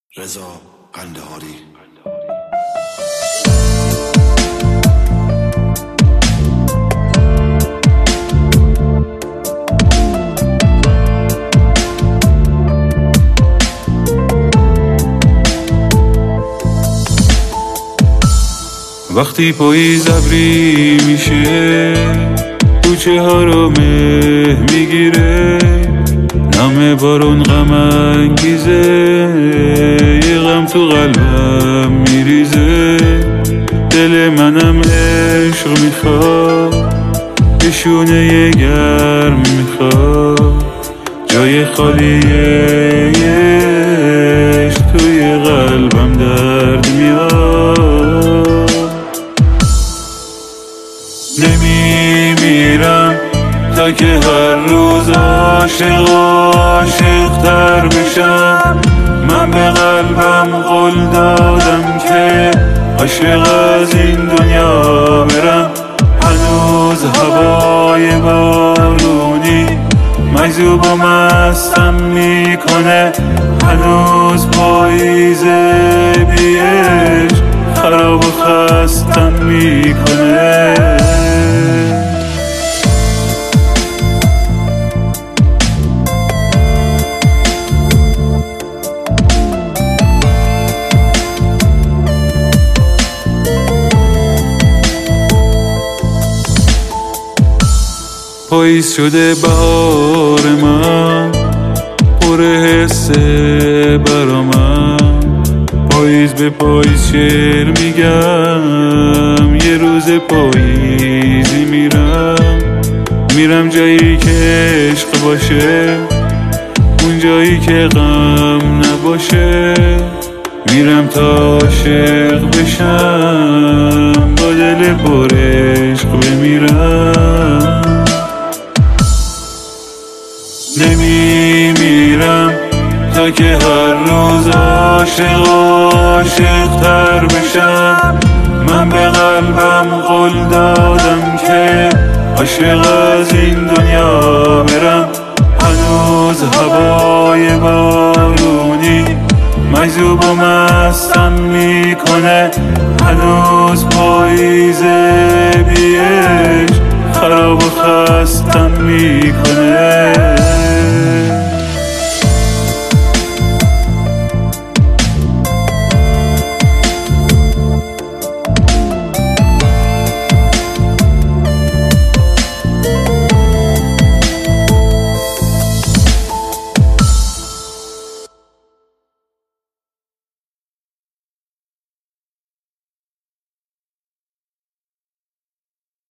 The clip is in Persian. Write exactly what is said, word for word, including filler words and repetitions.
رضا قندهاری. وقتی پاییز ابری میشه، کوچه ها رو مه میگیره، نم بارون غم انگیزه، یه غم تو قلبم میریزه. دل منم عشق میخواد، یه شونه گرم میخواد، جای خالیه عشق توی قلبم درد میاد. نمیمیرم تا که هر روز عاشق عاشق تر بشم. من به قلبم قول دادم که عاشق از این دنیا برم. هنوز هوای بارونی مجذوب و مستم میکنه، هنوز پاییز بی عشق خراب و خستم میکنه. پاییز شده بهار من، پر حسه برا من. پاییز به پاییز شعر میگم، یه روز پاییزی میرم. میرم جایی که عشق باشه، اون جایی که غم نباشه. میرم تا عاشق بشم، با دل پر عشق بمیرم. نمیمیرم تا که هر روز عاشق عاشق تر بشم. من به قلبم قول دادم که عاشق از این دنیا برم. هنوز هوای بارونی مجذوب و مستم میکنه، هنوز پاییز بی عشق خراب و خستم میکنه.